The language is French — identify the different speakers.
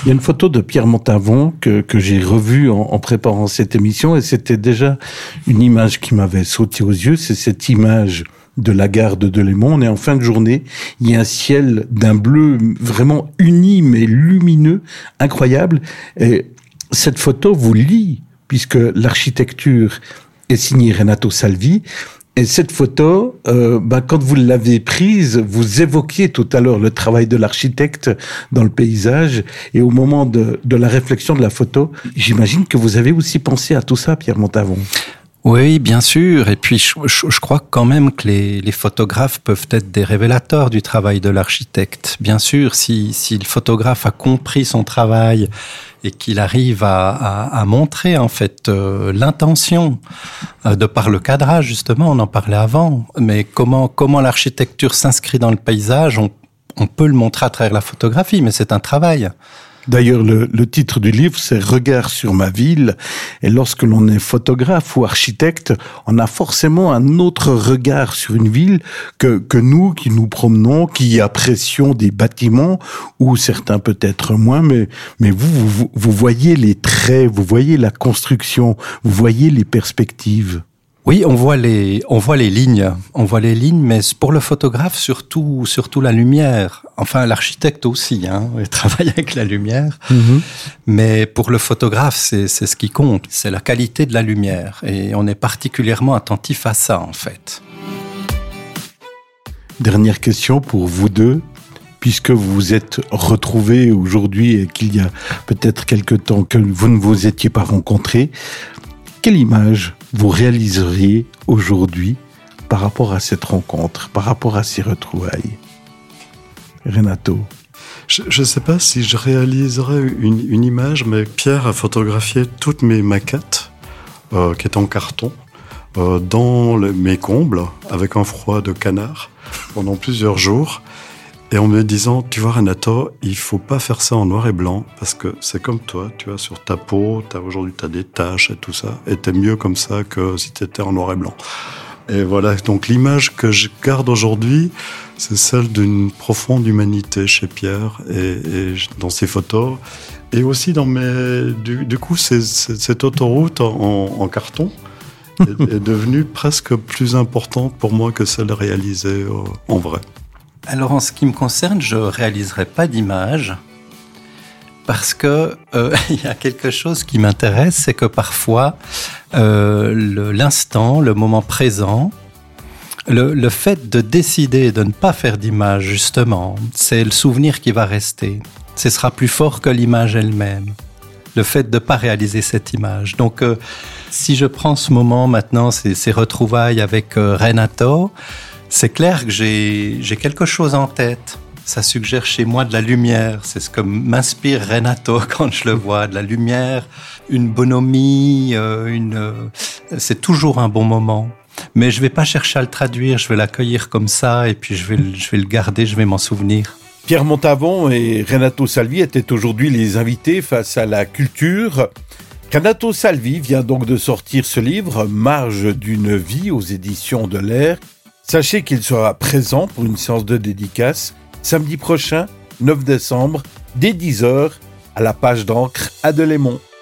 Speaker 1: Il y a une photo de Pierre Montavon que j'ai revue en préparant cette émission, et c'était déjà une image qui m'avait sauté aux yeux. C'est cette image de la gare de Delémont. On est en fin de journée. Il y a un ciel d'un bleu vraiment uni, mais lumineux, incroyable. Et cette photo vous lie, puisque l'architecture est signée Renato Salvi. Et cette photo, quand vous l'avez prise, vous évoquiez tout à l'heure le travail de l'architecte dans le paysage. Et au moment de la réflexion de la photo, j'imagine que vous avez aussi pensé à tout ça, Pierre Montavon.
Speaker 2: Oui, bien sûr. Et puis, je crois quand même que les photographes peuvent être des révélateurs du travail de l'architecte. Bien sûr, si le photographe a compris son travail et qu'il arrive à montrer en fait l'intention de par le cadrage, justement, on en parlait avant. Mais comment l'architecture s'inscrit dans le paysage, on peut le montrer à travers la photographie, mais c'est un travail.
Speaker 1: D'ailleurs, le titre du livre, c'est « Regard sur ma ville ». Et lorsque l'on est photographe ou architecte, on a forcément un autre regard sur une ville que nous qui nous promenons, qui apprécions des bâtiments, ou certains peut-être moins, mais vous voyez les traits, vous voyez la construction, vous voyez les perspectives.
Speaker 2: Oui, on voit les lignes, mais pour le photographe surtout la lumière. Enfin, l'architecte aussi, il travaille avec la lumière. Mm-hmm. Mais pour le photographe, c'est ce qui compte, c'est la qualité de la lumière, et on est particulièrement attentif à ça en fait.
Speaker 1: Dernière question pour vous deux. Puisque vous vous êtes retrouvés aujourd'hui et qu'il y a peut-être quelque temps que vous ne vous étiez pas rencontrés, quelle image vous réaliseriez aujourd'hui par rapport à cette rencontre, par rapport à ces retrouvailles? Renato?
Speaker 3: Je ne sais pas si je réaliserais une image, mais Pierre a photographié toutes mes maquettes, qui est en carton, dans mes combles, avec un froid de canard, pendant plusieurs jours. Et en me disant, tu vois Renato, il faut pas faire ça en noir et blanc, parce que c'est comme toi, tu vois, sur ta peau, aujourd'hui t'as des taches et tout ça, et t'es mieux comme ça que si t'étais en noir et blanc. Et voilà, donc l'image que je garde aujourd'hui, c'est celle d'une profonde humanité chez Pierre, et dans ses photos, et aussi dans du coup, cette autoroute en carton est devenue presque plus importante pour moi que celle réalisée en vrai.
Speaker 2: Alors, en ce qui me concerne, je réaliserai pas d'image parce que il y a quelque chose qui m'intéresse, c'est que parfois l'instant, le moment présent, le fait de décider de ne pas faire d'image, justement, c'est le souvenir qui va rester. Ce sera plus fort que l'image elle-même. Le fait de ne pas réaliser cette image. Donc, si je prends ce moment maintenant, ces retrouvailles avec Renato, c'est clair que j'ai quelque chose en tête. Ça suggère chez moi de la lumière. C'est ce que m'inspire Renato quand je le vois. De la lumière, une bonhomie, c'est toujours un bon moment. Mais je vais pas chercher à le traduire, je vais l'accueillir comme ça et puis je vais le garder, je vais m'en souvenir.
Speaker 1: Pierre Montavon et Renato Salvi étaient aujourd'hui les invités face à la culture. Renato Salvi vient donc de sortir ce livre, Marge d'une vie, aux éditions de l'Air. Sachez qu'il sera présent pour une séance de dédicace samedi prochain, 9 décembre, dès 10h, à la page d'encre à Delémont.